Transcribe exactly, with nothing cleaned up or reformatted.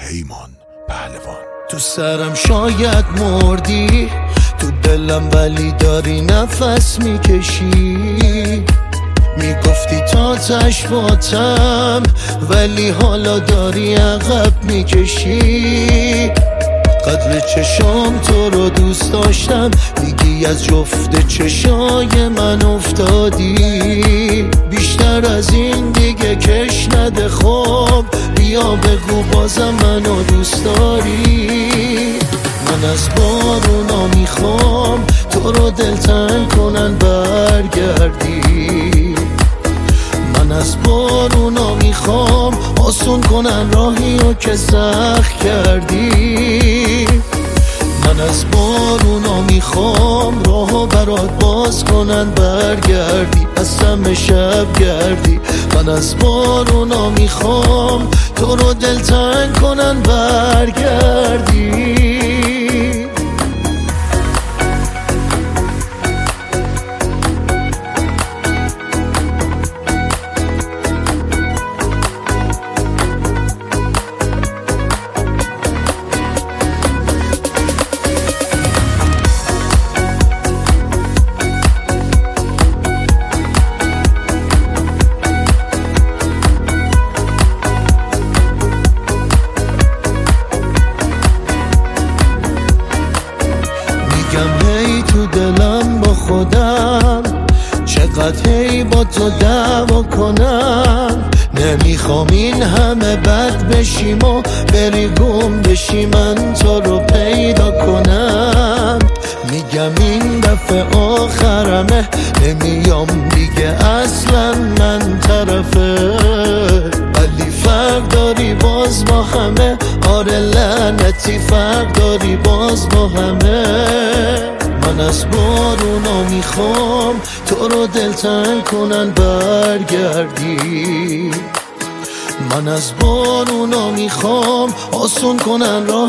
پیمان پهلوان. تو سرم شاید مردی، تو دلم ولی داری نفس میکشی. میگفتی تا تشواتم ولی حالا داری عقب میکشی. قدر چشام تو رو دوست داشتم، میگی از جفت چشای من افتادی. بیشتر از این دیگه کش نده، خب بیا بگو بازم منو دوست داری. من از بارونا میخوام تو رو دلتنگ کنن برگردی. من از بارونا میخوام آسون کنن راهی رو که سخت کردی. من از بارونا میخوام راهو برات باز کنن برگردی، از سم شب گردی. من از بارونا میخوام تو رو دلتنگ کنن برگردی. هی تو دلم با خودم چقدر هی با تو دعوا کنم. نمیخوام این همه بد بشیم و بری گم بشی، من تو رو پیدا کنم. میگم این دفعه آخرمه، نمیام دیگه اصلا من طرفه. ولی فرق داری باز با همه، آره لعنتی فرق داری باز با همه. من از بارونا میخوام تو رو دلتنگ کنن برگردی. من از بارونا میخوام آسون کنن راه